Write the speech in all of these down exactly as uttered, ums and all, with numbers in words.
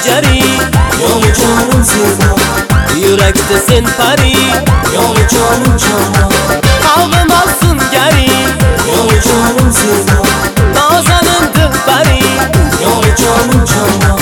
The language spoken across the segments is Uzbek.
xanjari, yoni jonim zebo, yurakda sen pari, yoni jonim jonon, qalbim olsin gari, yoni jonim zebo, nozanin dilbari, yoni jonim jonon.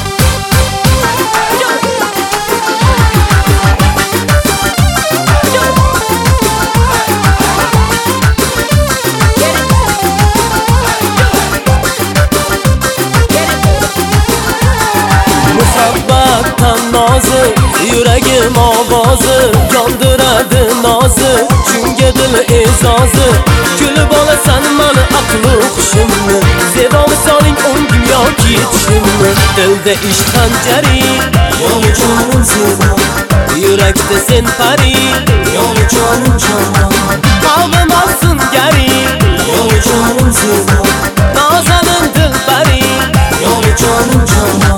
Muhabbatdan nozi, yuragim ovozi, yondiradi nozi, shunga dil e'zozi. Kulib olasan mani aqlu hushimni, zebo misoling o'n dunyo ketishimni. Dilda ishq xanjari, Yoni jonim zebo, yurakda sen pari, yoni jonim jonon, qalbim olsin gari, yoni jonim zebo, nozanin dilbari, yoni jonim jonon.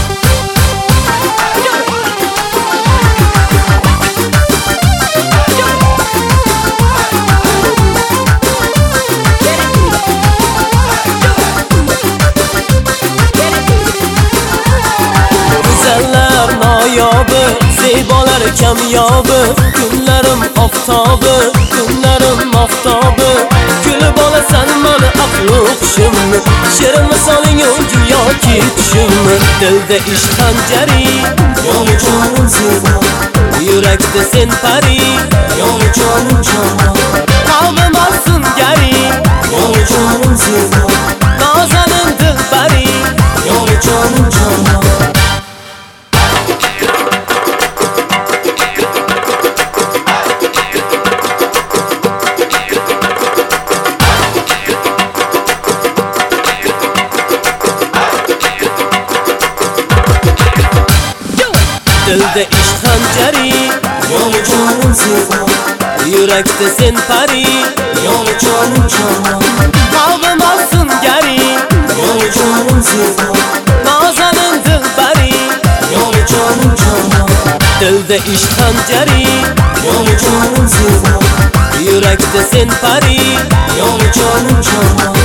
Güzeller noyobi, zebolar kamyobi, kunlarim oftobi, kunlarim oftobi. Kulib olasan mani aqlu hushimni, shirin misoling o'n dunyo ketishimni. Dilda ishq xanjari, Yoni jonim zebo, yurakda sen pari, yoni jonim jonon, qalbim olsin gari, yoni jonim zebo, nozanin dilbari, yoni jonim jonon. dilda ishq xanjari, Yoni jonim zebo, yurakda sen pari, yoni jonim jonon, qalbim olsin gari, yoni jonim zebo, nozanin dilbari, yoni jonim jonon, dilda ishq xanjari, yoni jonim zebo, yurakda sen pari, yoni jonim jonon.